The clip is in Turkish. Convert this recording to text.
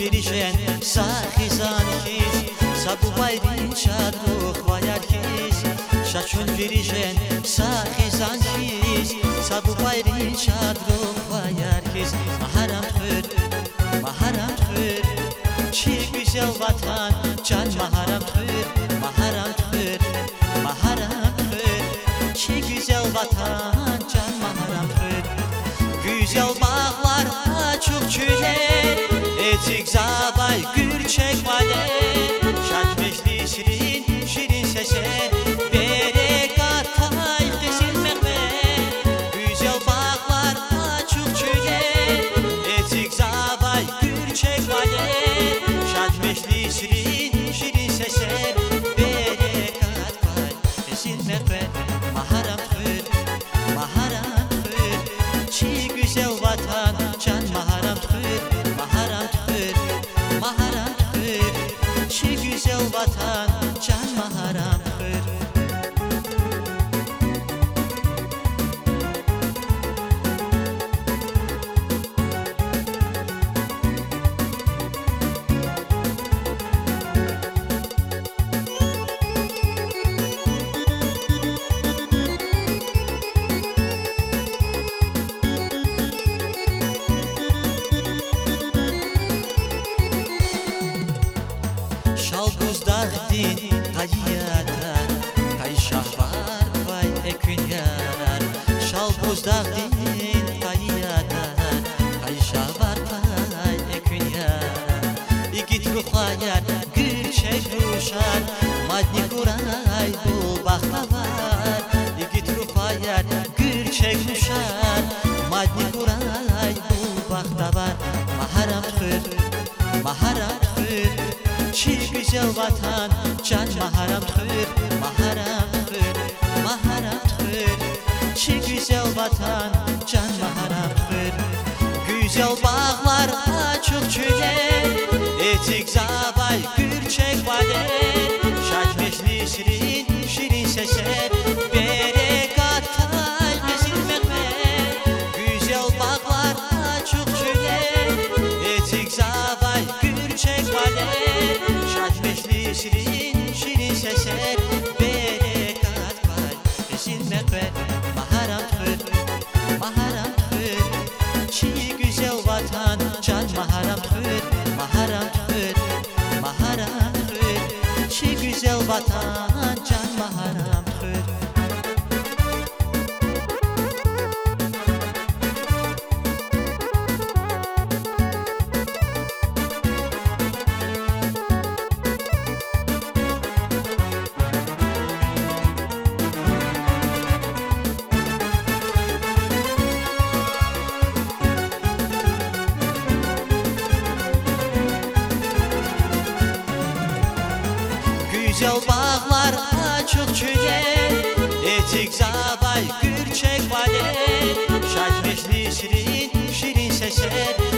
verişen sahizan kiz Sabu bayrın çadruh vayar kiz Şaçun verişen sahizan kiz Sabu bayrın çadruh vayar kiz Maharam tür, maharam tür Çi güzel vatan can maharam tür Maharam tür, maharam tür Çi güzel vatan can maharam tür Güzel bağlar açık çüler Etik zabay gürçek vale Şatmeşli şirin şirin sese Berekat tay kesilmek ve Güzel bağlar açık çüler Etik zabay gürçek vale Şatmeşli şirin şirin sese Berekat tay kesilmek ve Maharam tür, maharam tür Çi güzel vatan can maharam tür Maharam tür, maharam tür Çi güzel vatan can maharam tür Şalbuzdağdin kayiyata Kay şahvar vay ekünyar Şalbuzdağdin kayiyata Kay şahvar vay ekünyar İgit ruhayar gürçek ruşar Madni kuray bu baklavar İgit ruhayar gürçek ruşar Madni kuray bu baklavar Maharam tür, maharam tür Çi güzel vatan can maharam tür Maharam tür, maharam tür Çi güzel vatan can maharam tür Güzel bağlar açık çüler Etik zabay gürçek vale Şaşmeşli şirin şirin seser Berekat tay kesilmek ve Güzel bağlar açık çüler Etik zabay gürçek vale Şaşmeşli şirin şirin seser Berekat tay kesilmek ve Maharam tür, maharam tür Çi güzel vatan can maharam tür Maharam tür, maharam tür Çi güzel vatan can maharam tür Güzel bağlar açık çüler Etik zabay gürçek vale Şaşmeşli şirin şirin seser